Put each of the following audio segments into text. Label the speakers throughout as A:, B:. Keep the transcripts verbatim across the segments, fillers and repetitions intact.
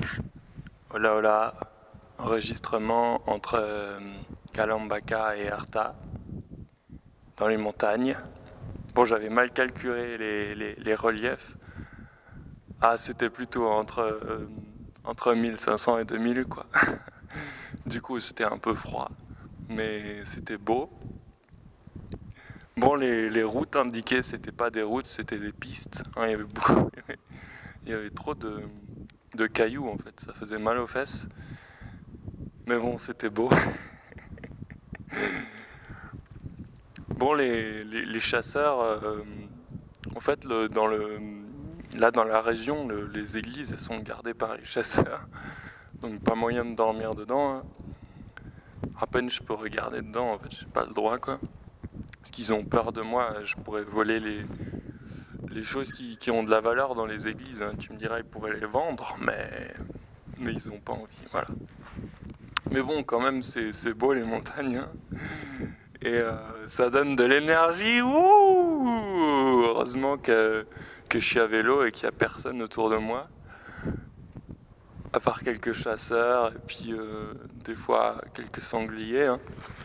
A: Hola hola, enregistrement entre euh, Calambaka et Arta, dans les montagnes. Bon, j'avais mal calculé les, les, les reliefs. Ah, c'était plutôt entre, euh, entre mille cinq cents et deux mille, quoi. Du coup, c'était un peu froid, mais c'était beau. Bon, les, les routes indiquées, c'était pas des routes, c'était des pistes. Hein, il y avait beaucoup, il y avait trop de, de cailloux, en fait, ça faisait mal aux fesses. Mais bon, c'était beau. Bon, les, les, les chasseurs, euh, en fait, le, dans le, là dans la région, le, les églises, elles sont gardées par les chasseurs. Donc pas moyen de dormir dedans. Hein. À peine je peux regarder dedans, en fait, j'ai pas le droit, quoi. Parce qu'ils ont peur de moi, je pourrais voler les, les choses qui, qui ont de la valeur dans les églises. Hein. Tu me dirais, ils pourraient les vendre, mais, mais ils ont pas envie, voilà. Mais bon, quand même, c'est, c'est beau les montagnes. Hein. Et euh, ça donne de l'énergie. Ouh, heureusement que, que je suis à vélo et qu'il n'y a personne autour de moi. À part quelques chasseurs et puis euh, des fois quelques sangliers. Hein.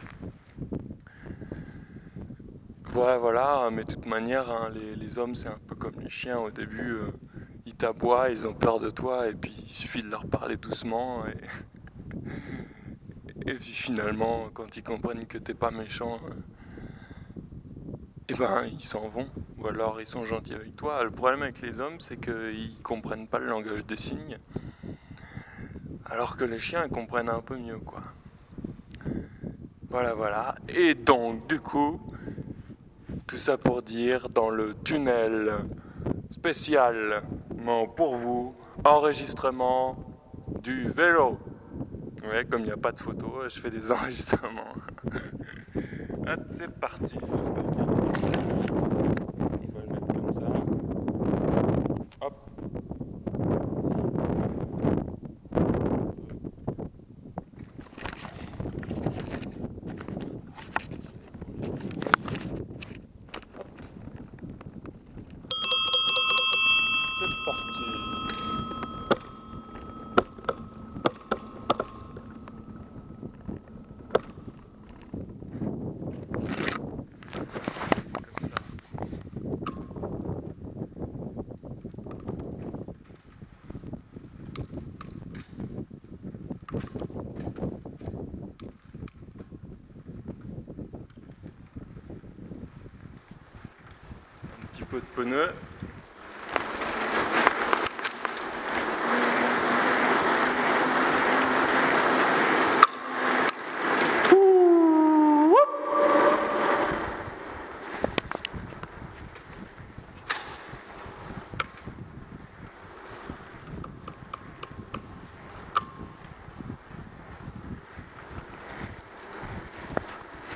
A: Voilà, voilà, mais de toute manière, hein, les, les hommes, c'est un peu comme les chiens. Au début, euh, ils t'aboient, ils ont peur de toi, et puis il suffit de leur parler doucement. Et, et puis finalement, quand ils comprennent que t'es pas méchant, euh, et ben ils s'en vont. Ou alors ils sont gentils avec toi. Le problème avec les hommes, c'est qu'ils comprennent pas le langage des signes. Alors que les chiens, ils comprennent un peu mieux, quoi. Voilà, voilà. Et donc, du coup, tout ça pour dire, dans le tunnel spécialement pour vous, enregistrement du vélo. Ouais, comme il n'y a pas de photo, je fais des enregistrements. Ah, c'est parti. On va le mettre comme ça. Hop. C'est parti. Un petit peu de pneus.